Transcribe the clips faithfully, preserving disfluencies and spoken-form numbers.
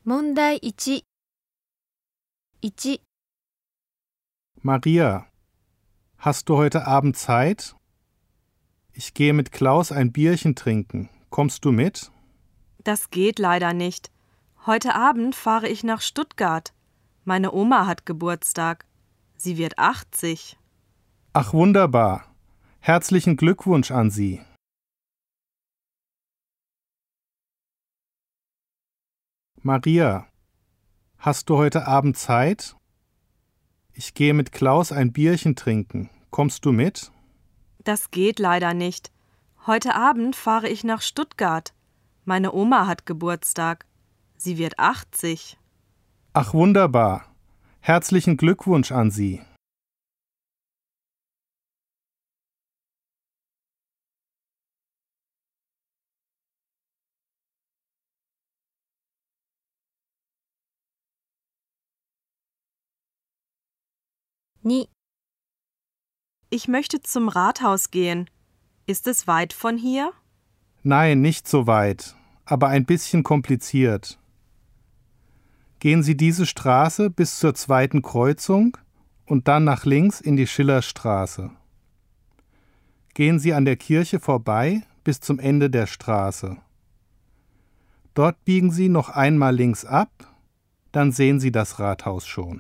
問題いち。いち、 Maria, hast du heute Abend Zeit? Ich gehe mit Klaus ein Bierchen trinken. Kommst du mit? Das geht leider nicht. Heute Abend fahre ich nach Stuttgart. Meine Oma hat Geburtstag. Sie wird achtzig. Ach wunderbar. Herzlichen Glückwunsch an Sie. Maria, hast du heute Abend Zeit? Ich gehe mit Klaus ein Bierchen trinken. Kommst du mit? Das geht leider nicht. Heute Abend fahre ich nach Stuttgart. Meine Oma hat Geburtstag. Sie wird achtzig. Ach wunderbar. Herzlichen Glückwunsch an Sie. に、 Ich möchte zum Rathaus gehen. Ist es weit von hier? Nein, nicht so weit, aber ein bisschen kompliziert. Gehen Sie diese Straße bis zur zweiten Kreuzung und dann nach links in die Schillerstraße. Gehen Sie an der Kirche vorbei bis zum Ende der Straße. Dort biegen Sie noch einmal links ab, dann sehen Sie das Rathaus schon.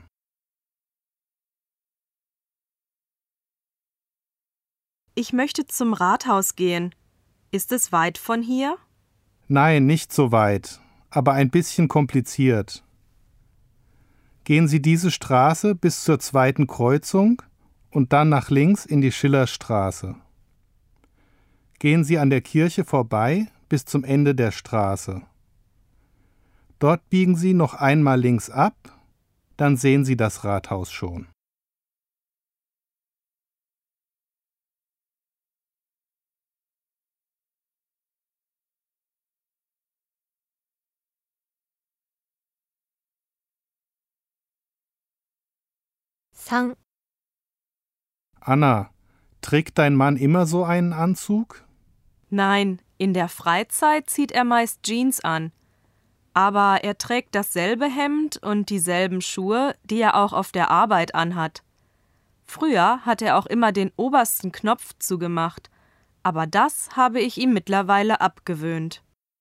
Ich möchte zum Rathaus gehen. Ist es weit von hier? Nein, nicht so weit, aber ein bisschen kompliziert. Gehen Sie diese Straße bis zur zweiten Kreuzung und dann nach links in die Schillerstraße. Gehen Sie an der Kirche vorbei bis zum Ende der Straße. Dort biegen Sie noch einmal links ab, dann sehen Sie das Rathaus schon. さん、 Anna, trägt dein Mann immer so einen Anzug? Nein, in der Freizeit zieht er meist Jeans an. Aber er trägt dasselbe Hemd und dieselben Schuhe, die er auch auf der Arbeit anhat. Früher hat er auch immer den obersten Knopf zugemacht, aber das habe ich ihm mittlerweile abgewöhnt.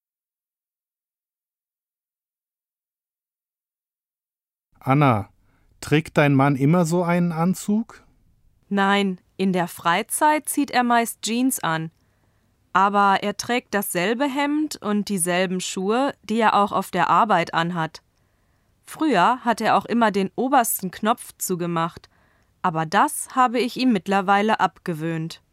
Anna, trägt dein Mann immer so einen Anzug? Nein, in der Freizeit zieht er meist Jeans an. Aber er trägt dasselbe Hemd und dieselben Schuhe, die er auch auf der Arbeit anhat. Früher hat er auch immer den obersten Knopf zugemacht, aber das habe ich ihm mittlerweile abgewöhnt.